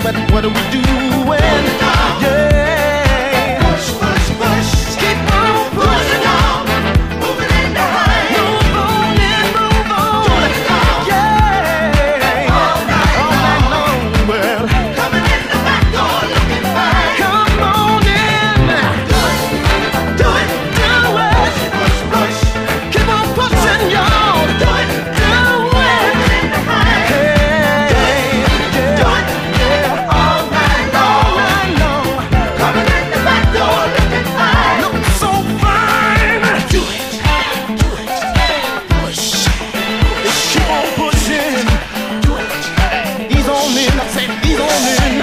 what are we doing? Yeah. Push, push, push. Keep on pushing on. Moving in the rain. Move on and move on. Doing it all. Yeah. All night long. Well, Coming in the back door looking fine. come on in. Do it, do it, Do it. push, push. Keep on pushing, y'all. Do it, Do it. moving in the rain. Hey, Do it, yeah. all night All long. night long. Coming in the back door looking fine. Look so fine. Do it, push, Keep on pushing. do it. He's on in. I said he's on in.